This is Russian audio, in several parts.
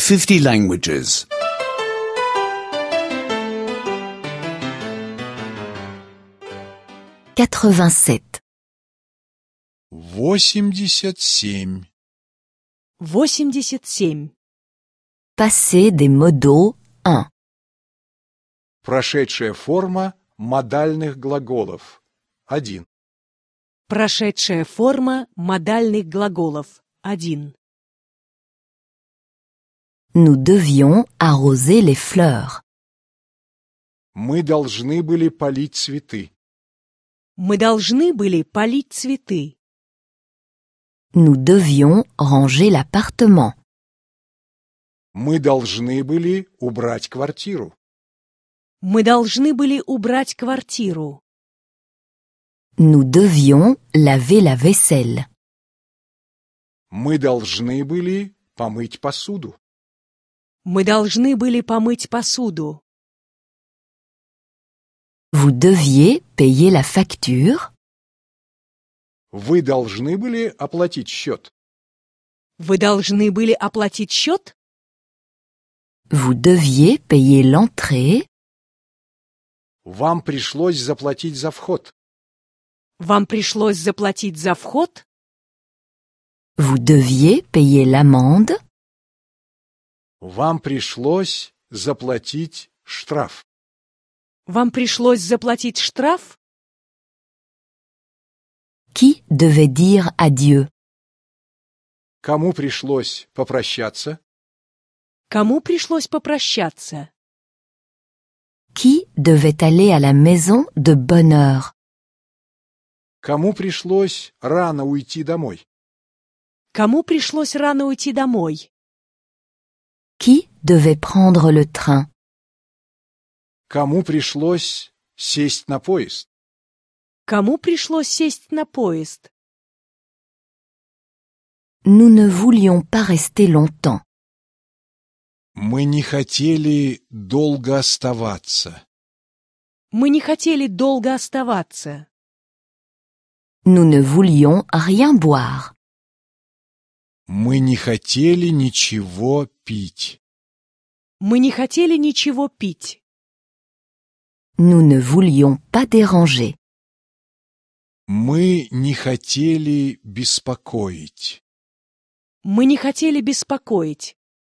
50 languages. 87. 87. 87. Passé des modaux 1. Прошедшая форма модальных глаголов. 1. Прошедшая форма модальных глаголов. 1. Nous devions arroser les fleurs. Мы должны были полить цветы. Мы должны были полить цветы. Nous devions ranger l'appartement. Мы должны были убрать квартиру. Мы должны были убрать квартиру. Nous devions laver la vaisselle. Мы должны были помыть посуду. Мы должны были помыть посуду. Vous deviez payer la facture. Вы должны были оплатить счет. Вы должны были оплатить счет. Vous deviez payer l'entrée. Вам пришлось заплатить за вход. Вам пришлось заплатить за вход. Vous deviez payer l'amende. Вам пришлось заплатить штраф. Вам пришлось заплатить штраф. Qui devait dire adieu? Кому пришлось попрощаться? Кому пришлось попрощаться? Qui devait aller à la maison de bonne heure? Кому пришлось рано уйти домой? Кому пришлось рано уйти домой? Qui devait prendre le train? Кому пришлось сесть на поезд? Кому пришлось сесть на поезд? Nous ne voulions pas rester longtemps. Мы не хотели долго оставаться. Мы не хотели долго оставаться. Nous ne voulions rien boire. Мы не хотели ничего пить. Мы не хотели ничего пить. Nous ne voulions pas déranger. Мы не хотели беспокоить. Мы не хотели беспокоить.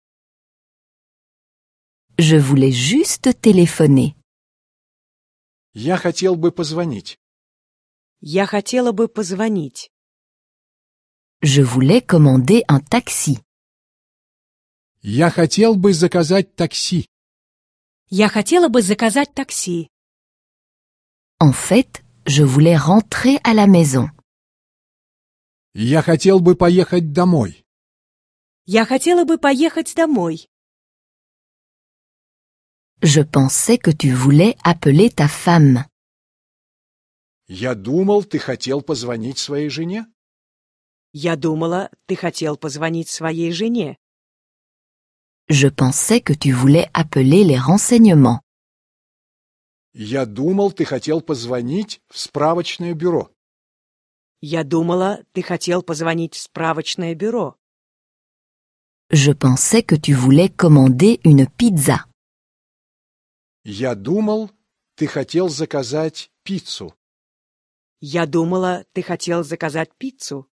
Je voulais juste téléphoner. Я хотел бы позвонить. Я хотела бы позвонить. Je voulais commander un taxi. Я хотел бы заказать такси. Я хотела бы заказать такси. En fait, je voulais rentrer à la maison. Я хотел бы поехать домой. Я хотела бы поехать домой. Je pensais que tu voulais appeler ta femme. Я думал, ты хотел позвонить своей жене. Я думала, ты хотел позвонить своей жене. Je pensais que tu voulais appeler les renseignements. Я думал, ты хотел позвонить в справочное бюро. Я думала, ты хотел позвонить в справочное бюро. Je pensais que tu voulais commander une pizza. Я думал, ты хотел заказать пиццу. Я думала, ты хотел заказать пиццу.